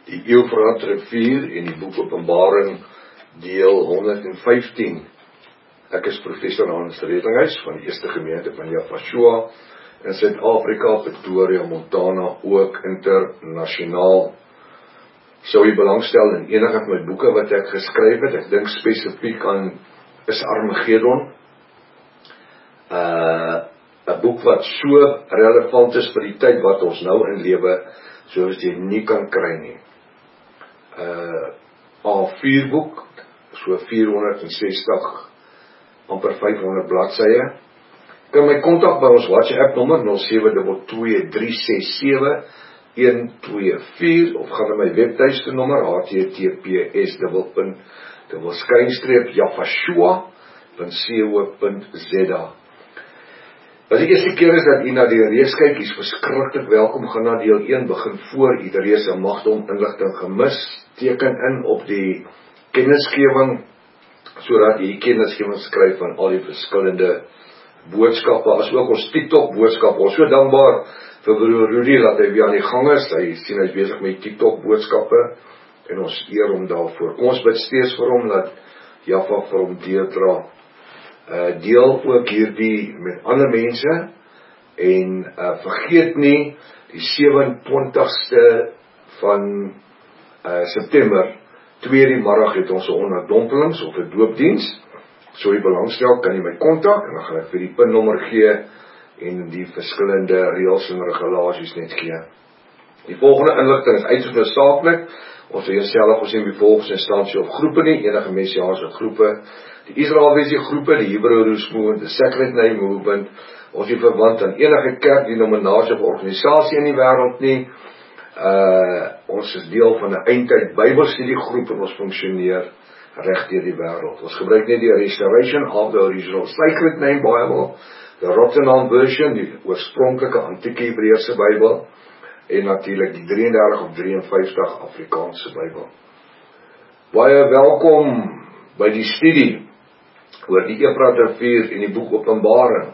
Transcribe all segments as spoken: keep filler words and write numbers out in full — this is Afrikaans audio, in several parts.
die Eufrat rivier en die boek Openbaring deel honderdvyftien. Ek is professor Hans Redinghuis van die Eerste Gemeente van Yafashua in Suid-Afrika, Pretoria, Montana, ook internasionaal. Sou jy belangstel in enige van my boeke wat ek geskryf het, ek dink spesifiek aan is Armageddon, 'n uh, boek wat so relevant is vir die tyd wat ons nou in lewe, soos jy nie kan kry nie. Uh, A vier boek, so vierhonderdsestig, amper vyfhonderd bladsye. Kan my kontak by ons WhatsApp nommer nul sewe twee twee drie ses sewe een twee vier of gaan na my webtuiste nommer h t t p s skynstreep yafashua punt co punt z a. As die eerste keer is dat u na die reeks kyk, is verskriklik welkom, gaan na deel een, begin voor u die reeks en magte om inligting gemis, teken in op die kennisgewing, sodat u die kennisgewing skryf van al die verskillende boodskappe, as ook ons TikTok boodskappe. Ons so dankbaar vir broer Rudy, dat hy weer aan die gang is, hy sien hy is bezig met TikTok boodskappe, en ons eer hom daarvoor. Kom ons bid steeds vir hom, dat Jaffa vir hom deurdra. Uh, deel ook hierdie met ander mense, en uh, vergeet nie, die sewe-en-twintigste van uh, September, twee die middag het ons 'n onderdompelings of 'n doopdiens. So jy belangstel, kan jy my kontak, en dan gaan ek vir die pinnommer gee, en die verskillende reëls en regulasies net gee. Die volgende inligting is uiters noodsaaklik. Ons wil jouself ons nie volgens instansie of groepe nie, enige messiaanse groepe, die Israelvisie groepe, die Hebrew Roots Movement, die Sacred Name Movement, ons is verwant aan enige kerk, denominasie of organisasie in die wêreld nie. Uh, ons is deel van 'n eindtyd Bybelstudie groep en ons funksioneer reg deur die wêreld. Ons gebruik net die Restoration of the Original Sacred Name Bible, die Rotterdam version, die oorspronklike antieke Hebreëse Bybel, en natuurlik die drie en dertig of drie en vyftig Afrikaanse Bybel. Baie welkom by die studie oor die Eufrat rivier en die boek Openbaring.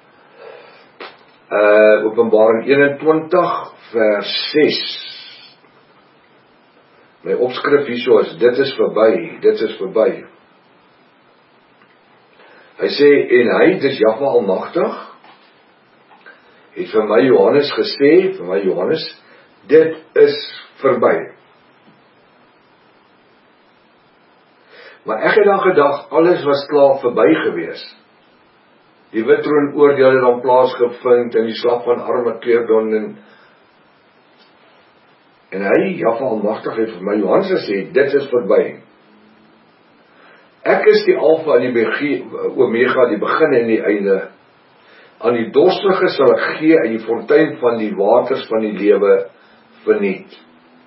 Uh, Openbaring eenentwintig vers ses. My opskrif hierso is, dit is verby, dit is verby. Hy sê, en hy, dis Jahwe Almagtig, het vir my Johannes gesê, vir my Johannes, dit is verby. Maar ek het dan gedag, alles was klaar verby gewees. Die Wittroon oordeel het dan plaasgevind, en die slag van Armageddon, en, en hy, Jahwe Almagtig, het vir my Johannes gesê, dit is verby. Ek is die Alfa en die Omega, die begin en die einde. Aan die dorstige sal ek gee uit die fontein van die waters van die lewe verniet.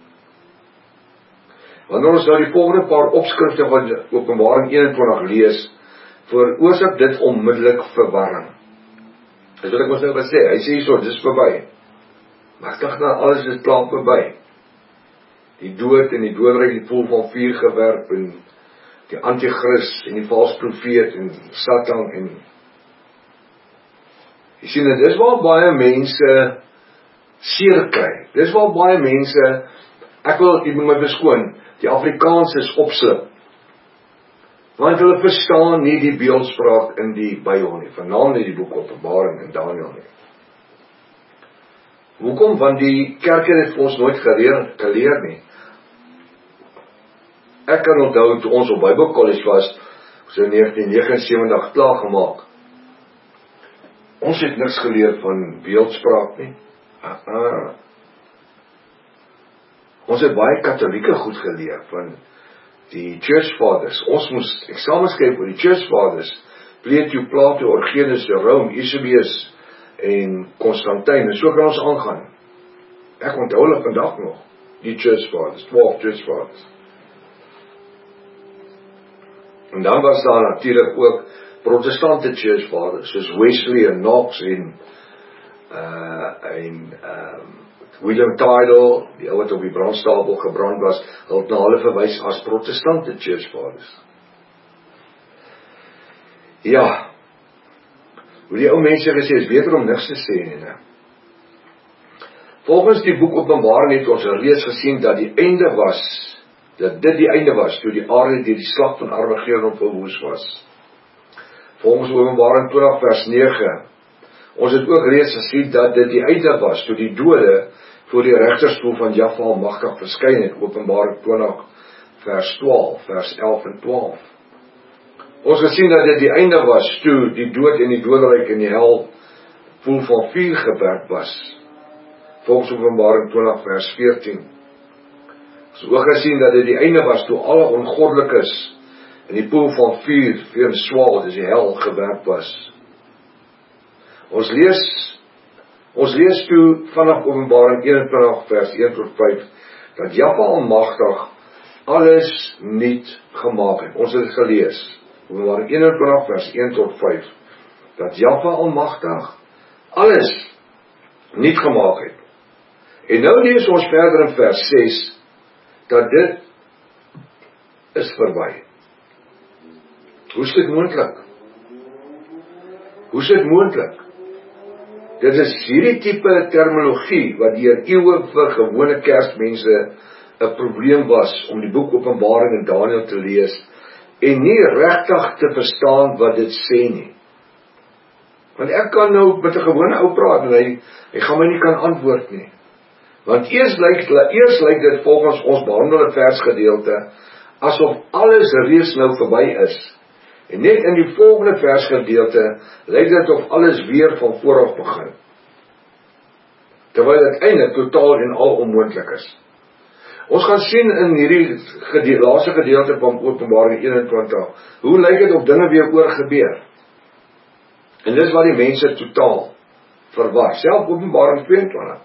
Wanneer ons nou die volgende paar opskrifte van Openbaring eenentwintig lees, veroorsaak dit onmiddellik verwarring. Dis wat ek ons nou wil sê, hy sê so, dis verby. Maar ek dink nou, alles is klaar verby. Die dood en die doodryk, die poel van vuur gewerp, en die antichrist, en die valse profeet, en Satan, en jy sien, dit is waar baie mense seer kry. Dis waar baie mense, ek wil, jy moet my beskoon, die Afrikaans is opslip. Want hulle verstaan nie die beeldspraak in die Bybel nie, veral nie die boek Openbaring en Daniël nie. Hoekom? Want die kerk het dit vir ons nooit geleer, geleer nie. Ek kan onthou, toe ons op Bybelkollege was, so in negentien negenensewentig klaargemaak, ons het niks geleer van beeldspraak nie. Uh -uh. Ons het baie katholieke goed geleer van die Church Fathers. Ons moes eksamen skryf oor die Church Fathers, Plato, Plato, Origenes, Rome, Eusebius en Constantijn, en so kan ons aangaan. Ek onthou hulle vandag nog, die Church Fathers, twaalf Church Fathers. En dan was daar natuurlijk ook protestante Church Fathers, soos Wesley en Knox en, uh, en um, William Tidal, die ou wat op die brandstapel gebrand was, hulle het na hulle verwys as protestante Church Fathers. Ja, hoe die ou mense gesê, is beter om niks te sê nie, ne? Volgens die boek Openbaring het ons reeds gesien dat die einde was, dat dit die einde was, toe die aarde deur die slag van Armageddon verwoes was. Volgens Openbaring twintig vers nege, ons het ook reeds gesien dat dit die einde was, toe die dode voor die regterstoel van Jahwe Almagtig verskyn het, Openbaring twintig vers twaalf, vers elf en twaalf. Ons het gesien dat dit die einde was, toe die dood en die doderyk in die hel poel van vuur gewerp was, volgens Openbaring twintig vers veertien. Ons het ook gesien dat dit die einde was, toe alle ongoddelikes in die poel van vuur, vuur en swaal, dis die hel, gewerp was. Ons lees, ons lees toe vanaf Openbaring eenentwintig vers een tot vyf, dat Jahwe Almagtig alles nuut gemaak het. Ons het dit gelees, Openbaring eenentwintig vers een tot vyf, dat Jahwe Almagtig alles nuut gemaak het. En nou lees ons verder in vers ses, dat dit is verby. Hoe is dit moontlik? Hoe is dit moontlik? Dit is hierdie tipe terminologie wat deur eeue vir gewone kerkmense 'n probleem was om die boek Openbaring en Daniël te lees en nie regtig te verstaan wat dit sê nie. Want ek kan nou met 'n gewone ou praat en hy, hy gaan my nie kan antwoord nie. Want eers lyk, eers lyk dit volgens ons behandelde versgedeelte asof alles reeds nou verby is. En net in die volgende versgedeelte lyk dit of alles weer van voor af begin. Terwyl dit eintlik totaal en al onmoontlik is. Ons gaan sien in hierdie gede laaste gedeelte van Openbaring eenentwintig, hoe lyk dit of dinge weer oor gebeur? En dis wat die mense totaal verwar, self Openbaring tweeëntwintig.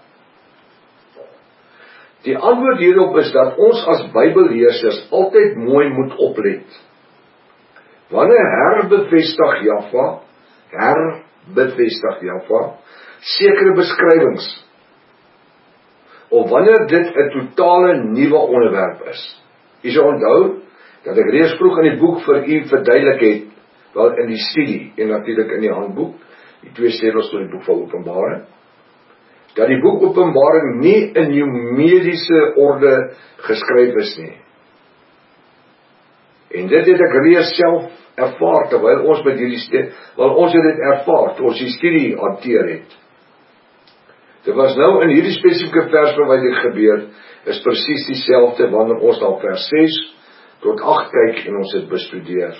Die antwoord hierop is dat ons as Bybelleesers altyd mooi moet oplet. Wanneer herbevestig Jahwe, herbevestig Jahwe, sekere beskrywings, of wanneer dit 'n totale nuwe onderwerp is. U sal onthou, dat ek reeds vroeg in die boek vir u verduidelik het, wel in die studie, en natuurlik in die handboek, die twee sleutels tot die boek van Openbaring, dat die boek Openbaring nie in numeriese orde geskryf is nie. En dit het ek reeds self ervaar, terwyl ons met hierdie studie, wel ons het dit ervaar, toe ons die studie hanteer het. Dit was nou in hierdie spesifieke vers wat dit gebeur, is presies dieselfde wanneer ons na vers ses tot agt kyk en ons het bestudeer.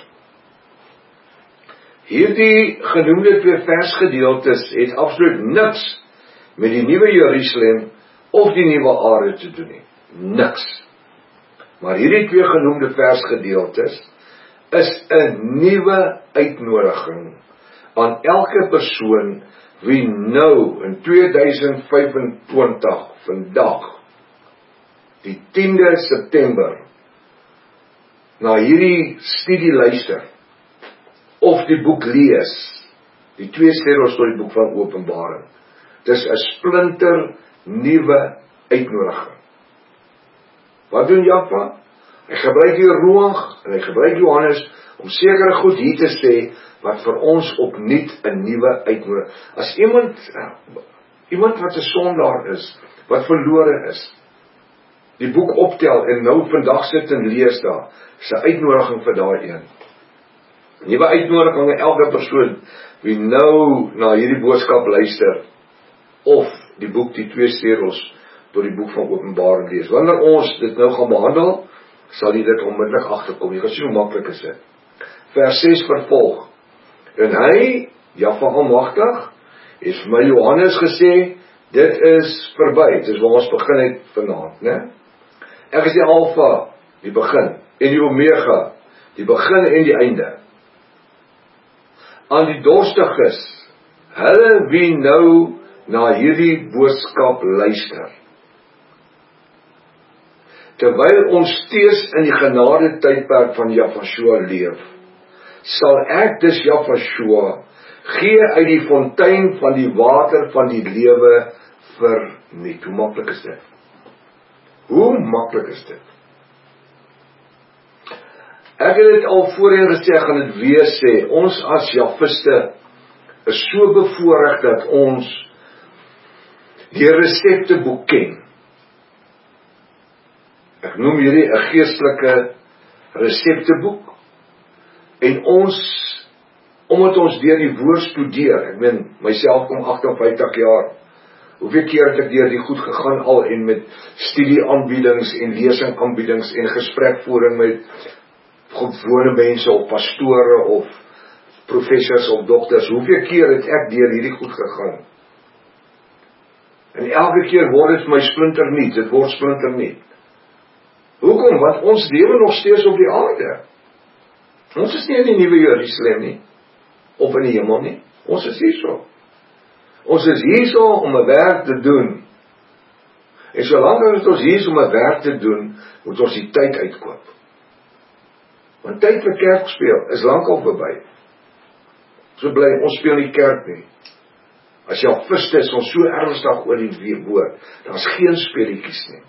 Hierdie genoemde twee versgedeeltes het absoluut niks met die nuwe Jerusalem of die nuwe aarde te doen nie. Niks. Maar hierdie twee genoemde versgedeeltes is 'n nuwe uitnodiging aan elke persoon wie nou in tweeduisend vyfentwintig, vandag, die tiende September, na hierdie studie luister, of die boek lees, die twee sleutels tot die boek van Openbaring. Dis 'n splinter nuwe uitnodiging. Wat doen Jahwe? Hy gebruik die Ruach en hy gebruik Johannes om sekere goed hier te sê wat vir ons opnuut 'n nuwe uitnodiging. As iemand iemand wat 'n sondaar is, wat verlore is, die boek optel en nou vandag sit en lees daar, is 'n uitnodiging vir daai een. Nuwe uitnodiging aan elke persoon wie nou na hierdie boodskap luister, of die boek die twee sleutels tot die boek van Openbaring lees. Wanneer ons dit nou gaan behandel, sal jy dit onmiddellik agterkom. Jy gaan sien hoe maklik is dit. Vers ses vervolg. En hy, Jahwe Almagtig, het vir my Johannes gesê, dit is verby. Dit is waar ons begin het vanaand, né? Ek is die Alfa, die begin, en die Omega, die begin en die einde. Aan die dorstiges, hulle wie nou na hierdie boodskap luister. Terwyl ons steeds in die genade tydperk van Jahwe leef, sal ek dus Jahwe gee uit die fontein van die water van die lewe verniet. Hoe maklik is dit? Hoe maklik is dit? Ek het dit al voorheen gesê, ek gaan dit weer sê, ons as Jahwiste is so bevoorreg dat ons die resepteboek ken. Ek noem hierdie 'n geestelike resepteboek, en ons, omdat ons deur die woord studeer, ek meen, myself kom agt en vyftig jaar, hoeveel keer het ek deur die goed gegaan al, en met studieaanbiedings, en lesingaanbiedings, en gesprekvoering met gewone mense, of pastore, of professors, of dokters, hoeveel keer het ek deur hierdie goed gegaan, en elke keer word het my splinter niet, dit word splinter niet. Hoekom? Want ons lewe nog steeds op die aarde. Ons is nie in die nuwe Jerusalem nie, of in die hemel nie, ons is hierso. Ons is hierso om 'n werk te doen, en solank as ons hierso om 'n werk te doen, moet ons die tyd uitkoop. Want tyd vir kerk speel, is lankal verby. So bly, ons speel nie kerk nie. As jy al viste is, ons so ernstig oor die woord, daar is geen speletjies nie.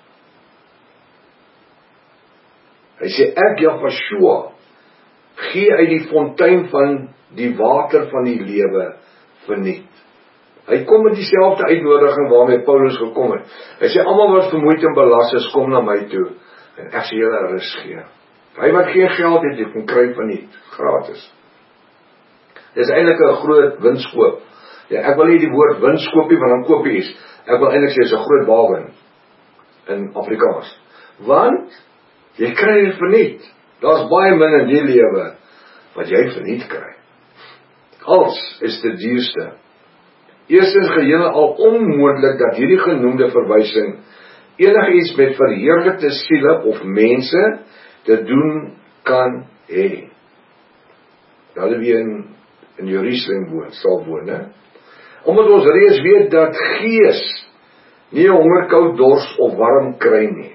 Hy sê, ek Jahashua, gee uit die fontein van die water van die lewe verniet. Hy kom met dieselfde uitnodiging waarmee Paulus gekom het. Hy sê, almal wat vermoeid en belas is, kom na my toe, en ek sê julle rus gee. Hy wat geen geld het, jy kon kry verniet, gratis. Dit is eintlik 'n groot winskoop. Ja, ek wil nie die woord winskoop nie, want dan koop jy iets. Ek wil eintlik sê, is 'n groot bawin, in Afrikaans. Want, jy kry dit verniet. Daar's baie min in die lewe wat jy verniet kry. Als is die duurste. Eerstens geheel al onmoontlik dat hierdie genoemde verwysing enigiets met verheerlikte siele of mense te doen kan hê. Hulle wie in, in Jerusalem woon, sal woon, hè? Omdat ons reeds weet dat gees nie honger, koud, dors of warm kry nie.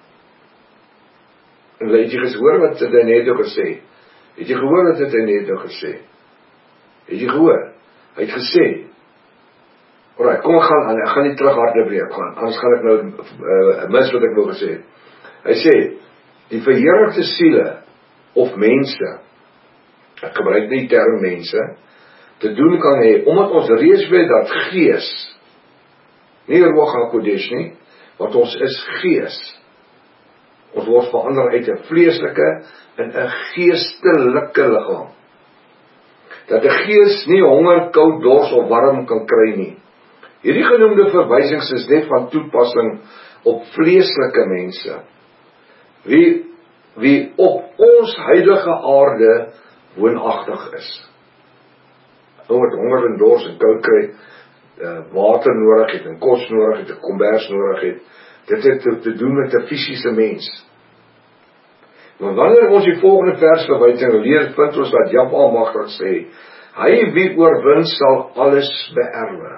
En het jy gehoor wat het hy net nou gesê? Het jy gehoor wat het hy net nou gesê? Het jy gehoor? Hy het gesê, alright, kom ek gaan aan, ek gaan nie terug hardloop nie, gaan, anders gaan ek nou uh, mis wat ek wil gesê het. Hy sê, die verheerlikte siele, of mense, ek gebruik nie die term mense, te doen kan hê, omdat ons reeds weet dat gees, nie Ruach HaKodesh nie, want ons is gees, ons word verander uit 'n vleeslike in 'n geestelike liggaam. Dat 'n gees nie honger, koud, dors of warm kan kry nie. Hierdie genoemde verwysings is net van toepassing op vleeslike mense, wie, wie op ons huidige aarde woonagtig is. Ou wat honger en dors en koud kry, uh, water nodig het, en kos nodig het, en kombers nodig het, dit het te, te doen met 'n fisiese mens. Maar wanneer ons die volgende vers verwysing leer, vind ons dat Jahwe Almagtig sê, hy wie oorwin sal alles beerwe.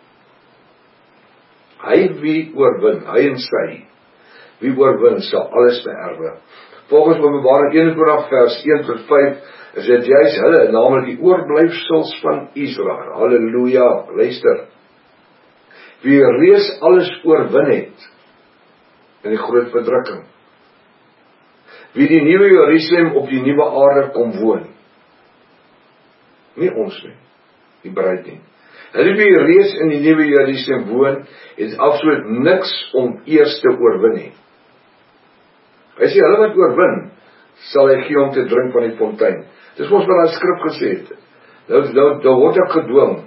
Hy wie oorwin, hy en sy, wie oorwin sal alles beerwe. Volgens Openbaring eenentwintig vers een tot vyf, is dit juist hulle, naamlik die oorblyfsels van Israel. Halleluja, luister. Wie reeds alles oorwin het, in die groot verdrukking. Wie die nuwe Jerusalem op die nuwe aarde kom woon. Nie ons nie, die bruid nie. Hulle wie reeds in die nuwe Jerusalem woon, het absoluut niks om eers te oorwin nie. Hy sê, hulle wat oorwin, sal hy gee om te drink van die fontein. Dis ons wat die skrif gesê het. Nou, nou, nou word ek gedwing.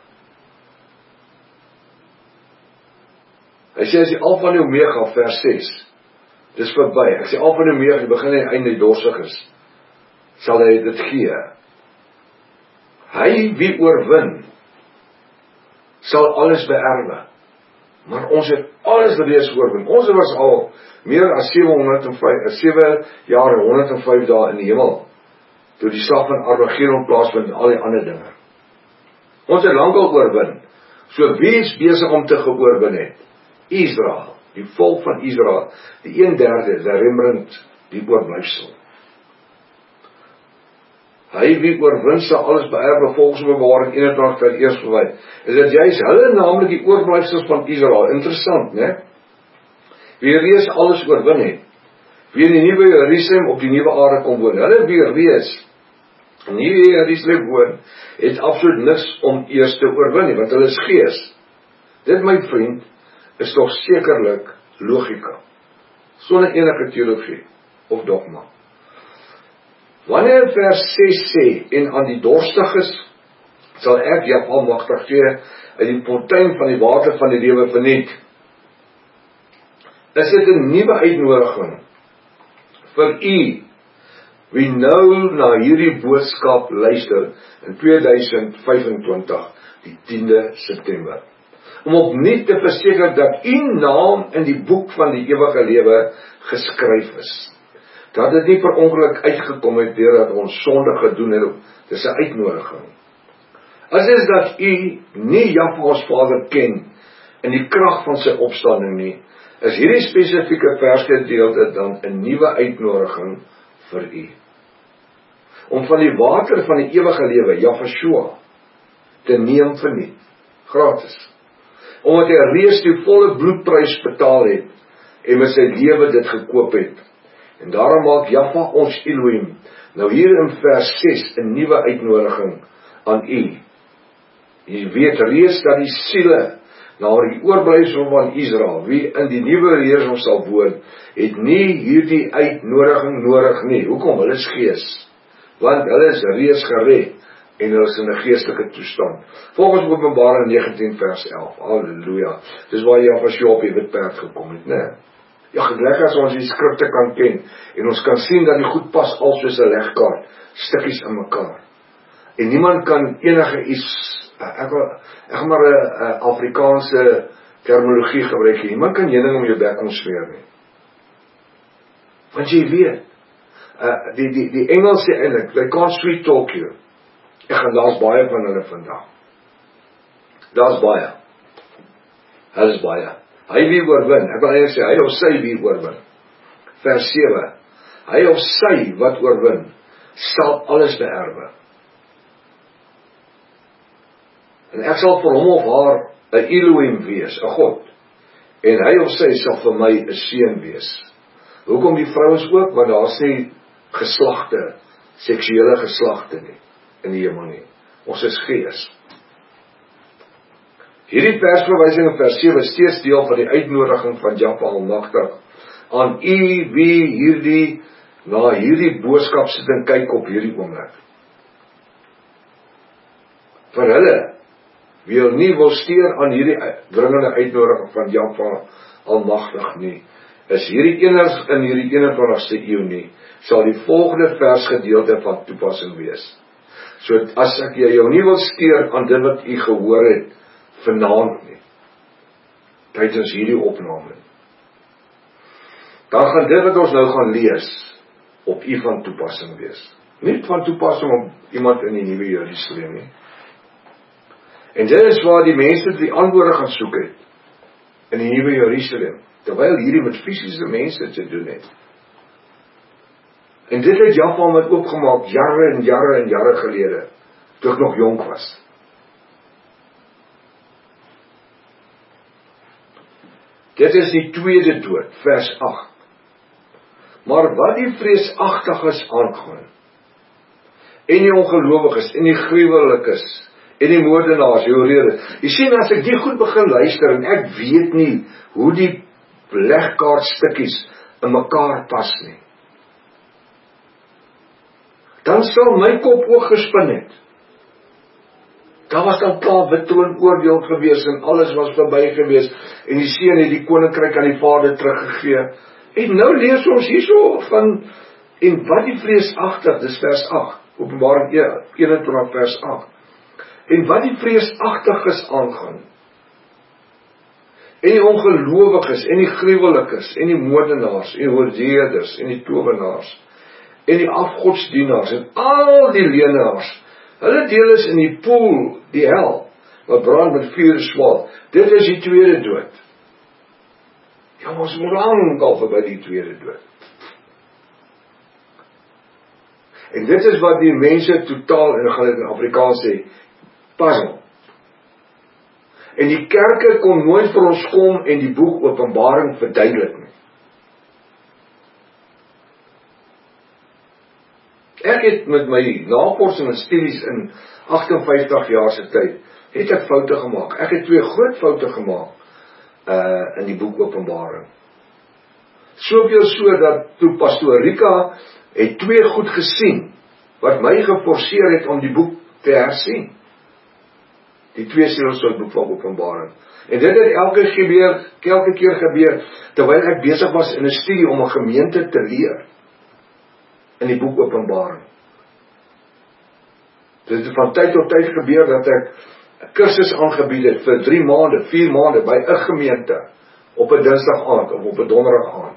Hy sê, as die Alpha en Omega, vers ses, dis verby, ek sê Alpha en Omega, die begin en einde dorsig is, sal hy dit gee. Hy wie oorwin, sal alles beerwe. Maar ons het alles reeds oorwin. Ons was al meer as sewe jaar en honderd en vyf dae in die hemel, toe die slag van Armageddon plaasvind en al die ander dinge. Ons het lang al oorwin. So wie is besig om te geoorwin het? Israel, die volk van Israel, die een derde, die remnant, die oorblyfsel. Hy wie oorwin sal alles beerwe, volgens Openbaring eenentwintig vers een verwys. Is dit juist hulle, naamlik die oorblyfsels van Israel? Interessant, né? Wie reeds alles oorwin het, wie in die nuwe Jerusalem op die nuwe aarde kom woon. Hulle wie reeds in die nuwe Jerusalem woon, het absoluut niks om eers te oorwin nie, want hulle is gees. Dit, my vriend, is toch sekerlik logika, sonder enige teologie of dogma. Wanneer vers ses sê, en aan die dorstiges sal ek jou almagtig gee uit die fontein van die water van die lewe verniet, is dit 'n nuwe uitnodiging vir u, wie nou na hierdie boodskap luister in tweeduisend vyf-en-twintig, die tiende September, om opnuut te verseker dat u naam in die boek van die ewige lewe geskryf is. Dat dit nie per ongeluk uitgekom het deurdat ons sonde gedoen het, dis 'n uitnodiging. As is dat u nie Jahwe ons Vader ken in die krag van sy opstanding nie, is hierdie spesifieke versgedeelte dan 'n nuwe uitnodiging vir u. Om van die water van die ewige lewe, Yahshua, te neem verniet, gratis. Omdat hy reeds die volle bloedprys betaal het, en met sy lewe dit gekoop het. En daarom maak Jahwe ons Elohim, nou hier in vers ses, 'n nuwe uitnodiging aan u. U weet reeds dat die siele, na die oorblyfsel van Israel, wie in die nuwe Jerusalem sal woon, het nie hierdie uitnodiging nodig nie. Hoekom? Hulle is gees. Want hulle is reeds gered, en hulle is in 'n geestelike toestand. Volgens Openbaring negentien vers elf, halleluja, dis waar Jahwe op die wit perd gekom het, né? Ja, lekker as ons die skrifte kan ken, en ons kan sien dat die goed pas al soos 'n legkaart, stukkies in mekaar. En niemand kan enige iets, ek wil, ek gaan maar 'n Afrikaanse terminologie gebruik hier, niemand kan heuning om jou bek kom smeer nie. Want jy weet, uh, die, die, die Engels sê eintlik, they can't sweet talk you. Ek gaan, daar's baie van hulle vandag. Daar's baie. Hulle is baie. Hy wie oorwin, ek wil eintlik sê, hy of sy wie oorwin. Vers sewe, hy of sy wat oorwin, sal alles beerwe. En ek sal vir hom of haar 'n Elohim wees, 'n God. En hy of sy sal vir my 'n seun wees. Hoekom die vrouens ook? Want daar's nie geslagte, seksuele geslagte nie, in die hemel nie. Ons is gees. Hierdie persverwysing in vers sewe is steeds deel van die uitnodiging van Jahwe Almagtig aan u wie hierdie, na hierdie boodskap sit en kyk op hierdie oomblik. Vir hulle, wie hulle nie wil steur aan hierdie dringende uitnodiging van Jahwe Almagtig nie, is hierdie eners in hierdie eenentwintigste eeu nie, sal die volgende versgedeelte van toepassing wees. So as ek jou nie wil steur aan dit wat u gehoor het vanaand nie, tydens hierdie opname, dan gaan dit wat ons nou gaan lees op u van toepassing wees. Nie van toepassing op iemand in die nuwe Jerusalem nie. En dit is waar die mense die antwoorde gaan soek het in die nuwe Jerusalem, terwyl hierdie met fisiese mense te doen het. En dit het Jahwe met oopgemaak jare en jare en jare gelede, toe ek nog jonk was. Dit is die tweede dood, vers agt. Maar wat die vreesagtiges aangaan, en die ongelowiges, en die gruwelikes, en die moordenaars, jou rede. Jy sien, as ek die goed begin luister, en ek weet nie hoe die legkaartstukkies in mekaar pas nie, dan sal my kop ook gespin het. Daar was dan klaar wit troon oordeel gewees, en alles was verby gewees, en die seun het die koninkryk aan die vader teruggegee. En nou lees ons hierso van, en wat die vreesagtig, dis vers agt, Openbaring eenentwintig vers agt, en wat die vreesagtiges aangaan, en die ongelowiges, en die gruwelikes, en die moordenaars, en die hoordeerders, en die towenaars, en die afgodsdienaars, en al die leenaars, hulle deel is in die poel, die hel, wat brand met vuur en swaard. Dit is die tweede dood. Ja, ons moet lang al verby die tweede dood. En dit is wat die mense totaal, en dan gaan dit in Afrikaans sê, puzzle. En die kerke kon nooit vir ons kom en die boek Openbaring verduidelik nie. Ek het met my navorsing en studies in agt en vyftig jaar se tyd het ek foute gemaak. Ek het twee groot foute gemaak uh, in die boek Openbaring. Soveel so dat toe Pastoor Rika het twee goed gesien, wat my geforseer het om die boek te hersien. Die twee seels van die boek van Openbaring. En dit het elke, gebeur, elke keer gebeur, terwyl ek besig was in 'n studie om 'n gemeente te leer, in die boek Openbaring. Dit het van tyd tot tyd gebeur dat ek 'n kursus aangebied het vir drie maande, vier maande by 'n gemeente, op 'n Dinsdag aand of op 'n Donderdag aand.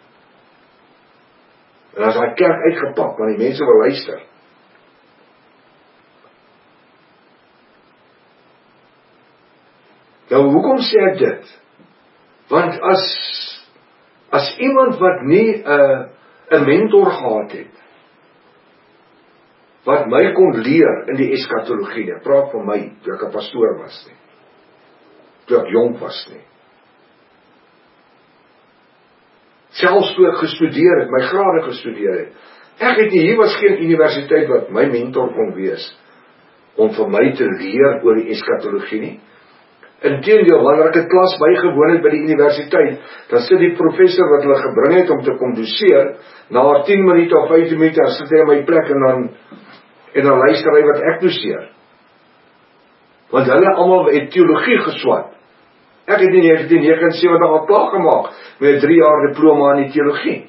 En as daai kerk uitgepak, want die mense wil luister. Nou, hoekom sê ek dit? Want as, as iemand wat nie 'n uh, 'n mentor gehad het, wat my kon leer in die eskatologie, ek praat van my, toe ek 'n pastoor was nie, toe ek jonk was nie. Selfs toe ek gestudeer het, my grade gestudeer het, ek het nie, hier was geen universiteit wat my mentor kon wees, om vir my te leer oor die eskatologie nie. Inteendeel, wanneer ek 'n klas bygewoon het by die universiteit, dan sit die professor wat hulle gebring het om te kom doseer, na tien minute of vyftien minute, dan sit hy in my plek en dan, en dan luister hy wat ek doseer. Want hulle almal het teologie geswat. Ek het in negentien negenensewentig al klaar gemaak met 'n drie jaar diploma in die teologie.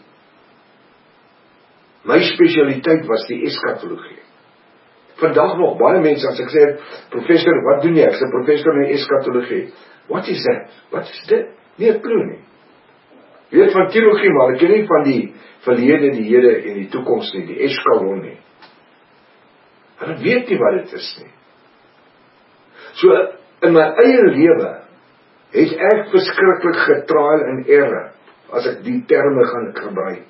My spesialiteit was die eskatologie. Vandag nog, baie mense, as ek sê, professor, wat doen jy? Ek sê, professor in eskatologie. What is that? Wat is dit? Nie 'n klou nie. Jy weet van teologie, maar ek ken nie van die verlede, die hede en die toekoms nie, die eskalon nie. Hulle weet nie wat dit is nie. So, in my eie lewe, het ek verskriklik getraal en erre, as ek die terme gaan gebruik.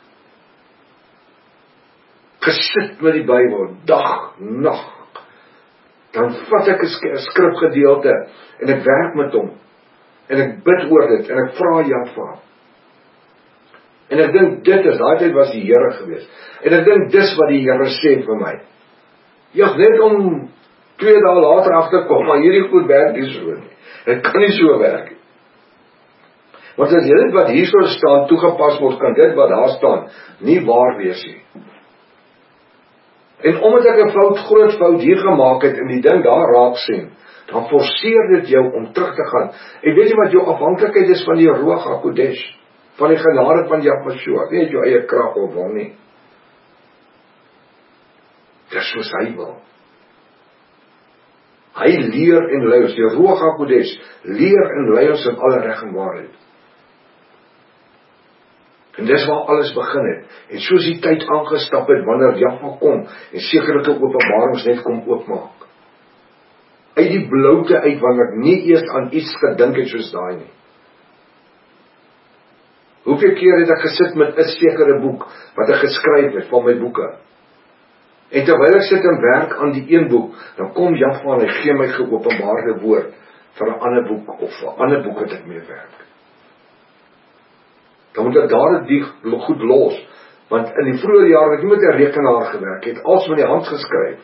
Gesit met die Bybel, dag, nag. Dan vat ek 'n skrifgedeelte en ek werk met hom. En ek bid oor dit en ek vra Jahwe. En ek dink dit is, daai tyd was die Here gewees. En ek dink dis wat die Here sê vir my. Ja, net om twee dae later agterkom, maar hierdie goed werk nie so nie. Dit kan nie so werk nie. Want as dit wat hier so staan toegepas word, kan dit wat daar staan nie waar wees nie. En omdat ek 'n fout, groot fout hier gemaak het en die ding daar raak sien, dan forceer dit jou om terug te gaan. En weet jy wat jou afhanklikheid is van die Ruach HaKodesh, van die genade van Yahweh, nie jou eie krag of wil nie. Dis soos hy wil. Hy leer en lei ons, die Ruach HaKodesh, leer en lei ons in alle reg en waarheid. En dis waar alles begin het. En soos die tyd aangestap het, wanneer Jahwe kom, en sekerlike openbarings net kom oopmaak. Uit die bloute uit, wanneer ek nie eers aan iets gedink het soos daai nie. Hoeveel keer het ek gesit met 'n sekere boek, wat ek geskryf het, van my boeke. En terwyl ek sit en werk aan die een boek, dan kom Jahwe en hy gee my geopenbaarde woord, vir 'n ander boek, of vir 'n ander boek wat ek mee werk. Dan moet ek daar die goed los, want in die vroeë jare het ek nie met 'n rekenaar gewerk, het alles met die hand geskryf.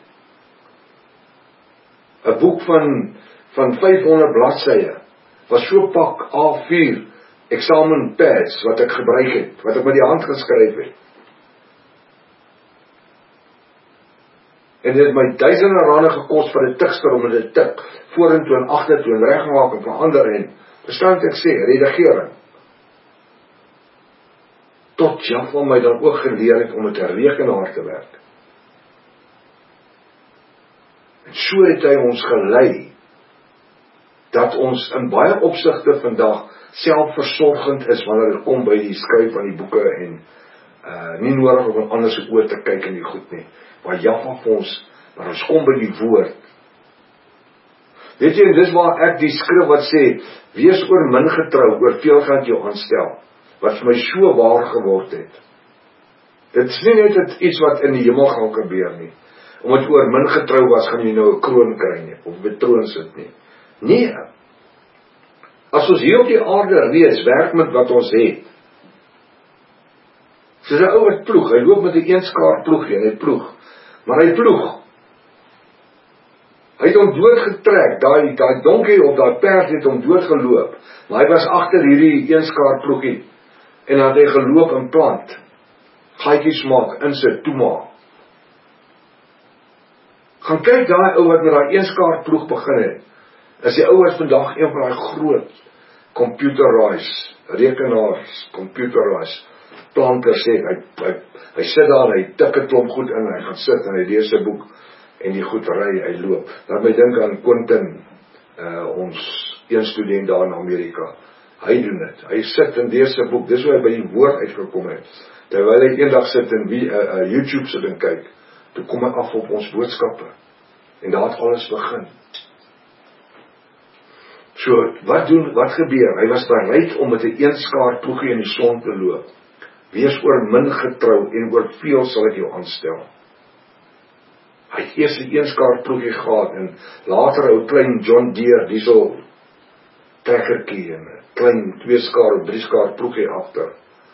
'n Boek van, van vyfhonderd bladsye, was so pak A vier, examen pads, wat ek gebruik het, wat ek met die hand geskryf het. En dit het my duisende rande gekos vir 'n tikster, om dit te tik, vorentoe en agtertoe, en reggemaak en verander, en, verstaan wat ek sê, redigering. Tot Jahwe my dan ook geleer het om met 'n rekenaar te werk. En so het hy ons gelei, dat ons in baie opsigte vandag selfversorgend is, wanneer dit kom by die skryf van die boeke, en uh, nie nodig om in ander se oor te kyk in die goed nie, maar Jahwe vir ons, maar ons kom by die woord. Weet jy, en dis waar ek die skrif wat sê, wees oor min getrou, oor veel gaan jou aanstel, wat vir my so waar geword het. Dit is nie net het iets wat in die hemel gaan gebeur nie. Omdat oor min getrou was, gaan jy nou 'n kroon kry nie, of by troon sit nie. Nee. As ons hier op die aarde reeds werk met wat ons het, soos 'n ou wat ploeg, hy loop met 'n eenskaar ploeg en hy ploeg, maar hy ploeg. Hy het hom dood getrek, daai daai donkie of daai perd het hom dood geloop, maar hy was agter hierdie eenskaar ploegie, en dan het hy geloop en plant, gaatjies maak, insit, toemaak. Gaan kyk daai ou wat met daai eenskaar ploeg begin het, is die ou wat vandag een van daai groot computerized, rekenaars, computerized, planters sê, hy, hy, hy sit daar, hy tik 'n klomp goed in, hy gaan sit en hy lees 'n boek, en die goed ry, hy loop. Laat my dink aan Quentin, uh, ons een student daar in Amerika, hy doen dit, hy sit en lees 'n boek, dis hoe hy by die woord uitgekom het, terwyl hy eendag sit en wie, uh, uh, YouTube sit en kyk, toe kom hy af op ons boodskappe, en daar het alles begin. So, wat doen, wat gebeur? Hy was bereid om met 'n eenskaar ploegie in die son te loop. Wees oor min getrou en oor veel sal ek jou aanstel. Hy het eers 'n eenskaar ploegie gehad en later 'n klein John Deere diesel trekkertjie en 'n klein twee skaar of drie skaar ploegie agter.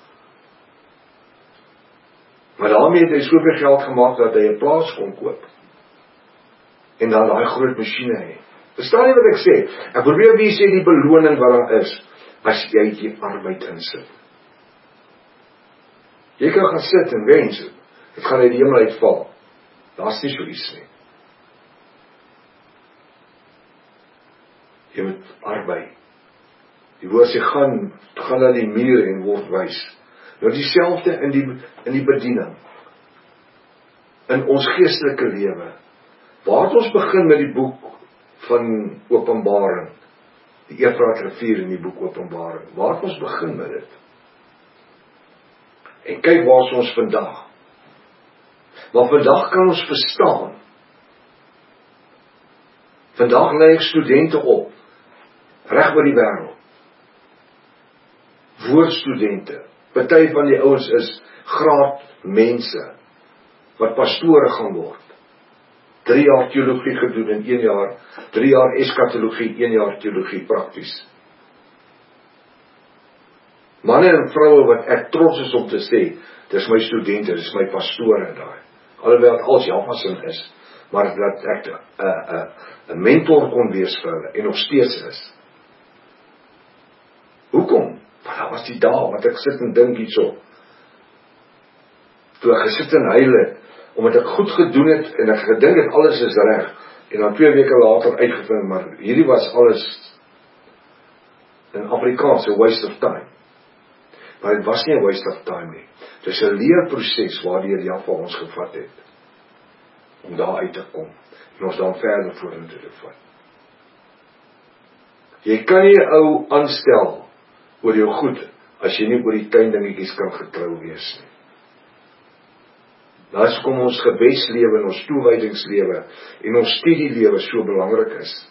Maar daarmee het hy soveel geld gemaak dat hy 'n plaas kon koop. En dan daai groot masjiene hê. Verstaan jy wat ek sê? Ek probeer wie sê die beloning wat daar is, as jy die arbeid insit. Jy kan gaan sit en wens, dit gaan uit die hemel uitval. Daar's nie so iets nie. Jy moet arbei. Die woord sê, gaan, gaan na die muur en word wys. Nou dieselfde in die, in die bediening. In ons geestelike lewe. Waar het ons begin met die boek van Openbaring? Die Efraat rivier in die boek Openbaring. Waar het ons begin met dit? En kyk waar is ons vandag. Maar vandag kan ons verstaan. Vandag lei ek studente op, reg oor die wêreld. Woordstudente. Party van die ouens is graadmense, wat pastore gaan word. Drie jaar teologie gedoen in een jaar, drie jaar eskatologie, een jaar teologie prakties. Manne en vroue wat ek trots is om te sê, dis my studente, dis my pastore daar. Alhoewel het als Javasin is, maar dat ek 'n uh, uh, uh, mentor kon wees vir hulle, en nog steeds is. Hoekom? Want daar was die dag, wat ek sit en dink hierso. Toe ek gesit en huil het, omdat ek goed gedoen het, en ek gedink het alles is reg, en dan twee weke later uitgevind, maar hierdie was alles, in Afrikaans, a waste of time. Maar het was nie 'n waste of time nie. Dit is 'n leerproses waardeur Jaffa ons gevat het, om daar uit te kom, en ons dan verder vorentoe te vat. Jy kan nie 'n ou aanstel oor jou goed, as jy nie oor die klein dingetjies kan getrou wees nie. Daar is kom ons gebedslewe en ons toewydingslewe en ons studielewe so belangrik is.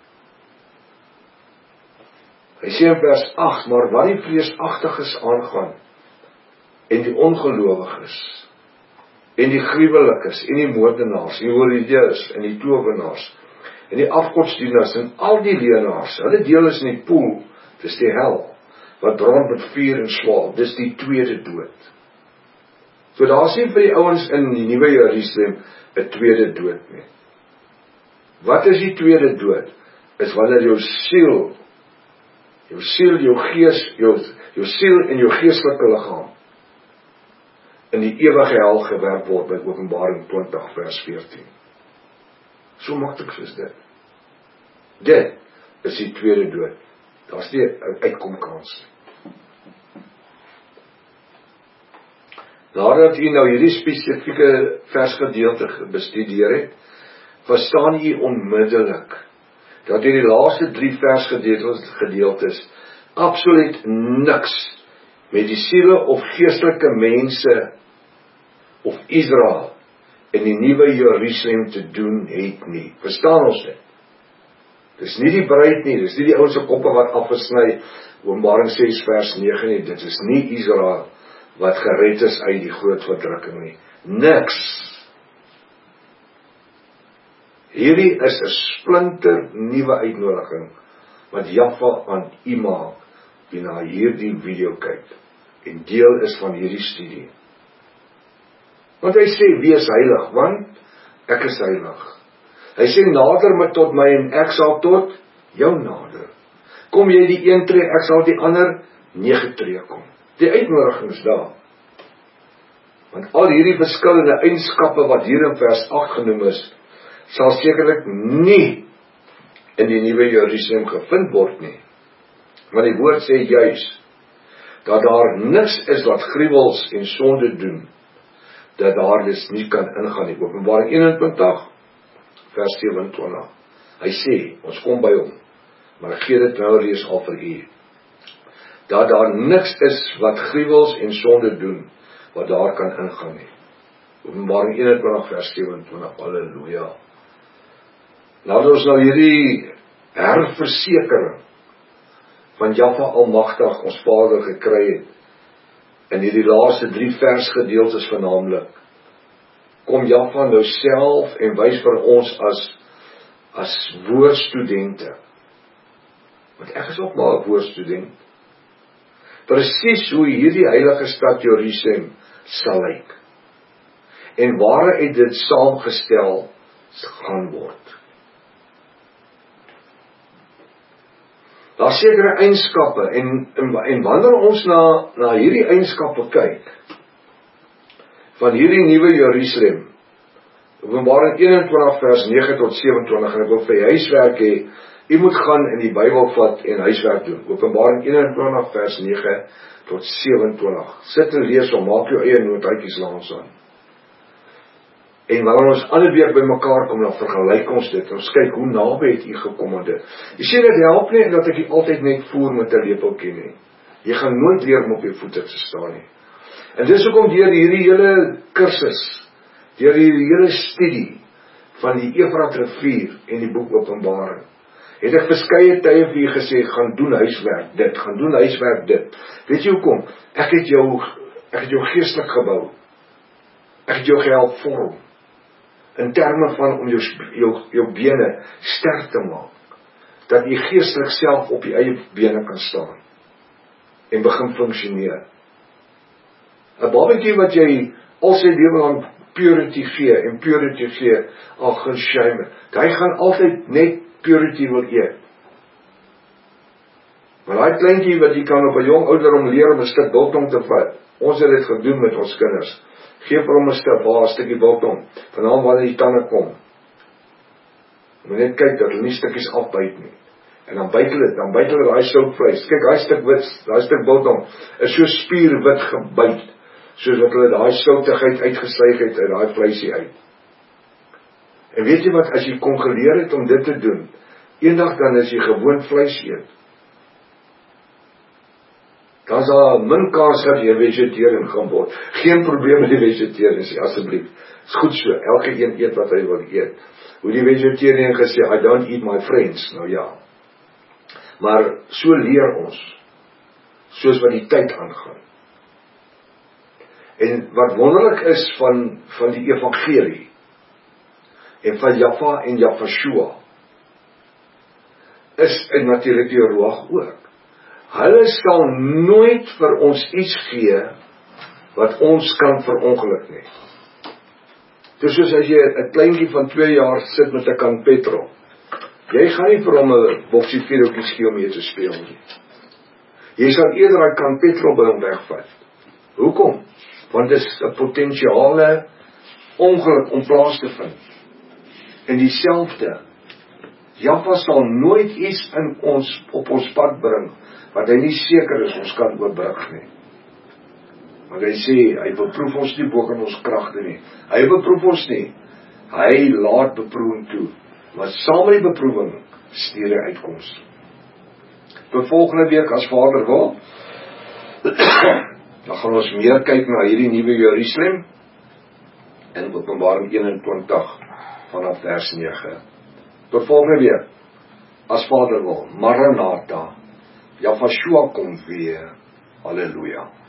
Hy sê in vers agt, maar wat die vreesagtiges aangaan, en die ongelowiges, en die gruwelikes, en die moordenaars, en die hoolideus, en die towenaars, en die afgodsdieners, en al die leenaars, hulle deel is in die poel, dis die hel, wat brand met vuur en swaal, dis die tweede dood. So daar is nie vir die ouens in die nuwe Jerusalem 'n tweede dood nie. Wat is die tweede dood? Is wanneer jou siel, jou siel, jou gees, jou, jou siel en jou geestelike liggaam in die ewige hel gewerp word by Openbaring twintig vers veertien. So maklik soos dit. Dit is die tweede dood. Daar is nie 'n uitkomkans nie. Nadat u nou hierdie spesifieke versgedeelte bestudeer het, verstaan u onmiddellik dat hierdie laaste drie versgedeeltes absoluut niks met die siele of geestelike mense of Israel in die nuwe Jerusalem te doen het nie. Verstaan ons dit? Dis nie die bruid nie, dis nie die ouense koppe wat afgesny, Openbaring ses vers nege nie, dit is nie Israel wat gered is uit die groot verdrukking nie. Niks. Hierdie is 'n splinter nuwe uitnodiging wat Jaffa aan u maak wie na hierdie video kyk en deel is van hierdie studie. Want hy sê wees heilig, want ek is heilig. Hy sê, nader my tot my en ek sal tot jou nader. Kom jy die een tree, ek sal die ander nege tree kom. Die uitnodiging is daar. Want al hierdie verskillende eienskappe wat hier in vers agt genoem is, sal sekerlik nie in die nuwe Jerusalem gevind word nie. Maar die woord sê juis, dat daar niks is wat gruwels en sonde doen, dat daar dus nie kan ingaan nie. Openbaring eenentwintig, vers sewenentwintig. Hy sê, ons kom by hom, maar ek gee dit nou reeds al vir u, dat daar niks is wat gruwels en sonde doen, wat daar kan ingaan nie. Openbaring eenentwintig, vers sewenentwintig, halleluja. Nou dat ons nou hierdie herversekering van Jahwe Almagtig, ons Vader, gekry het, in hierdie laaste drie versgedeeltes vernaamlik, kom Jahwe nou self en wys vir ons as, as woordstudente. Want ek is ook maar 'n woordstudent. Presies hoe hierdie heilige stad Jerusalem sal lyk. En waar uit dit saamgestel gaan word. Daar sekere eienskappe, en, en, en wanneer ons na, na hierdie eienskappe kyk, van hierdie nuwe Jerusalem, Openbaring eenentwintig vers nege tot sewenentwintig, en ek wil vir huiswerk hê, u moet gaan in die Bybel vat en huiswerk doen. Openbaring eenentwintig vers nege tot sewenentwintig. Sit en lees om, maak jou eie notaatjies langs aan. En wanneer ons alle week by mekaar kom, dan vergelyk ons dit, ons kyk hoe naby het u gekom aan dit. Jy sê dit help nie, dat ek jy altyd net voer met 'n lepeltjie nie. Jy gaan nooit leer om op jou voete te staan nie. En dis hoekom deur hierdie hele kursus, deur hierdie hele studie, van die Efrat rivier en die boek Openbaring, het ek verskeie tye vir jy gesê, gaan doen huiswerk dit, gaan doen huiswerk dit. Weet jy hoekom? Ek het jou, ek het jou geestelik gebou. Ek het jou gehelp vorm. In terme van om jou, jou, jou bene sterk te maak, dat jy geestelik self op die eie bene kan staan, en begin funksioneer. 'n Babatjie wat jy al sy lewe lang purity gee, en purity gee, al geen shame, hy gaan altyd net purity wil eet. Maar daai kleintjie wat jy kan op 'n jong ouderdom leer om 'n stuk biltong te vat, ons het dit gedoen met ons kinders, geef vir hom 'n stuk, waar 'n stukkie biltong, vanaf wanneer die tande kom. Moet net kyk dat hulle nie stukkies afbyt nie. En dan byt hulle, dan byt hulle daai soutvleis. Kyk, daai stuk wit, daai stuk biltong is so spierwit gebyt, soos wat hulle daai soutigheid uitgesuig het uit daai vleisie uit. En weet jy wat, as jy kon geleer het om dit te doen, eendag dan is jy gewoon vleis eet. Dan is daar min kans dat jy vegetarian gaan word. Geen probleem met die vegetarians, asseblief. Is goed so, elke een eet wat hy wil eet. Hoe die vegetarian gesê, I don't eat my friends, nou ja. Maar so leer ons, soos wat die tyd aangaan. En wat wonderlik is van, van die evangelie, en van Jahwe en Jahweshua, is en natuurlik die Ruach ook. Hulle sal nooit vir ons iets gee, wat ons kan verongeluk nie. Dis soos as jy 'n kleintjie van twee jaar sit met 'n kan petrol. Jy gaan nie vir hom 'n boksie vuurhoutjies gee om mee te speel nie. Jy sal eerder 'n kan petrol by hom wegvat. Hoekom? Want dit is 'n potensiale ongeluk om plaas te vind. En dieselfde, Jahwe sal nooit iets in ons, op ons pad bring, wat hy nie seker is ons kan oorbrug nie. Want hy sê, hy beproef ons nie bo in ons kragte nie. Hy beproef ons nie. Hy laat beproewing toe. Maar saam met die beproewing, stuur hy uitkoms. Tot volgende week as Vader wil, dan gaan ons meer kyk na hierdie nuwe Jerusalem, in Openbaring eenentwintig, vanaf vers nege. Tot volgende week, as Vader wil, Maranatha, Jahweshua kom weer, halleluja.